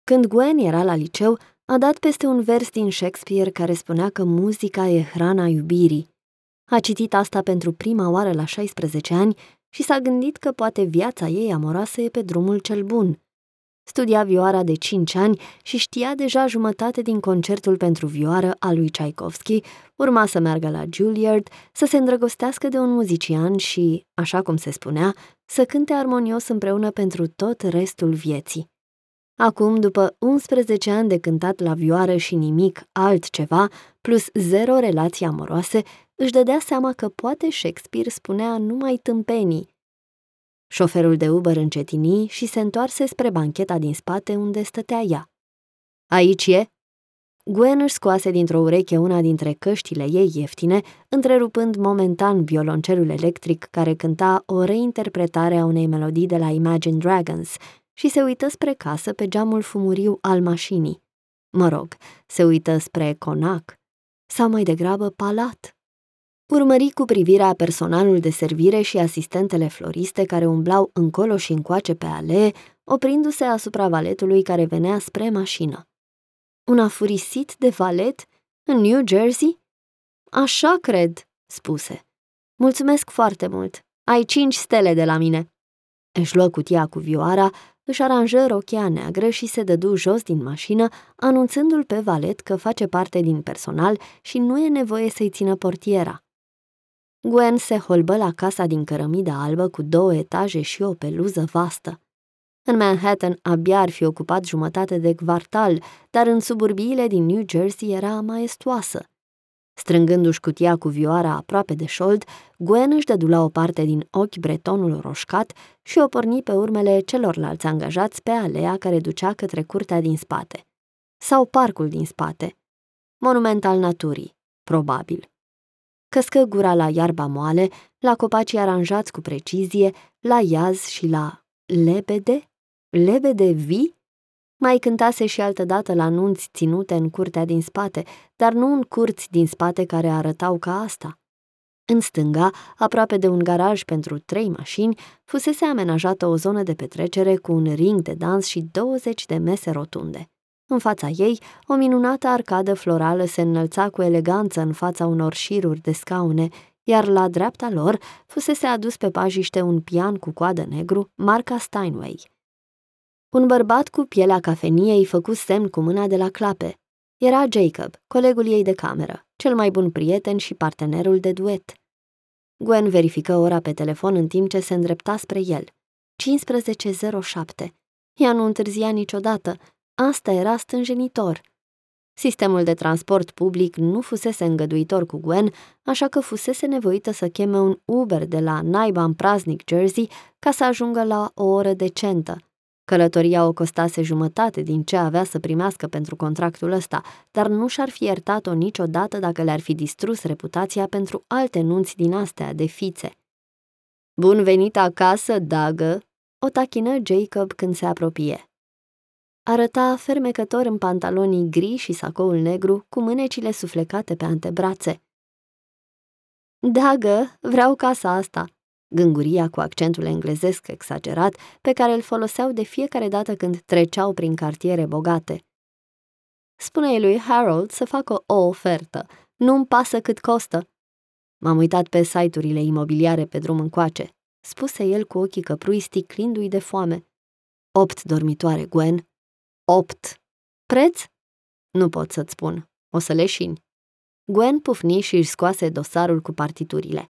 Când Gwen era la liceu, a dat peste un vers din Shakespeare care spunea că muzica e hrana iubirii. A citit asta pentru prima oară la 16 ani și s-a gândit că poate viața ei amoroasă e pe drumul cel bun. Studia vioara de 5 ani și știa deja jumătate din concertul pentru vioară al lui Tchaikovsky, urma să meargă la Juilliard, să se îndrăgostească de un muzician și, așa cum se spunea, să cânte armonios împreună pentru tot restul vieții. Acum, după 11 ani de cântat la vioară și nimic altceva, plus 0 relații amoroase, își dădea seama că poate Shakespeare spunea numai tâmpenii. Șoferul de Uber încetini și se întoarse spre bancheta din spate unde stătea ea. Aici e? Gwen își scoase dintr-o ureche una dintre căștile ei ieftine, întrerupând momentan violoncelul electric care cânta o reinterpretare a unei melodii de la Imagine Dragons și se uită spre casă pe geamul fumuriu al mașinii. Mă rog, se uită spre conac, sau mai degrabă palat. Urmări cu privirea personalul de servire și asistentele floriste care umblau încolo și încoace pe alee, oprindu-se asupra valetului care venea spre mașină. Un afurisit de valet? În New Jersey? Așa cred, spuse. Mulțumesc foarte mult. Ai 5 stele de la mine. Își luă cutia cu vioara, își aranjă rochia neagră și se dădu jos din mașină, anunțându-l pe valet că face parte din personal și nu e nevoie să-i țină portiera. Gwen se holbă la casa din cărămidă albă cu 2 etaje și o peluză vastă. În Manhattan abia ar fi ocupat jumătate de kvartal, dar în suburbiile din New Jersey era maestoasă. Strângându-și cutia cu vioara aproape de șold, Gwen își dădu la o parte din ochi bretonul roșcat și o porni pe urmele celorlalți angajați pe alea care ducea către curtea din spate. Sau parcul din spate. Monument al naturii, probabil. Căscă gura la iarba moale, la copacii aranjați cu precizie, la iaz și la lebede? Lebede vii? Mai cântase și altădată la nunți ținute în curtea din spate, dar nu în curți din spate care arătau ca asta. În stânga, aproape de un garaj pentru 3 mașini, fusese amenajată o zonă de petrecere cu un ring de dans și 20 de mese rotunde. În fața ei, o minunată arcadă florală se înălța cu eleganță în fața unor șiruri de scaune, iar la dreapta lor fusese adus pe pajiște un pian cu coadă negru, marca Steinway. Un bărbat cu pielea cafeniei făcu semn cu mâna de la clape. Era Jacob, colegul ei de cameră, cel mai bun prieten și partenerul de duet. Gwen verifică ora pe telefon în timp ce se îndrepta spre el. 15:07. Ea nu întârzia niciodată. Asta era stânjenitor. Sistemul de transport public nu fusese îngăduitor cu Gwen, așa că fusese nevoită să cheme un Uber de la Naiba în praznic Jersey ca să ajungă la o oră decentă. Călătoria o costase jumătate din ce avea să primească pentru contractul ăsta, dar nu și-ar fi iertat-o niciodată dacă le-ar fi distrus reputația pentru alte nunți din astea de fițe. Bun venit acasă, Dagă, o tachină Jacob când se apropie. Arăta fermecător în pantalonii gri și sacoul negru, cu mânecile suflecate pe antebrațe. Dagă, vreau casa asta, gânguria cu accentul englezesc exagerat, pe care îl foloseau de fiecare dată când treceau prin cartiere bogate. Spune-i lui Harold să facă o ofertă. Nu-mi pasă cât costă. M-am uitat pe site-urile imobiliare pe drum încoace, spuse el cu ochii căprui sticlindu-i de foame. 8 dormitoare, Gwen. 8. Preț? Nu pot să-ți spun. O să leșini. Gwen pufni și își scoase dosarul cu partiturile.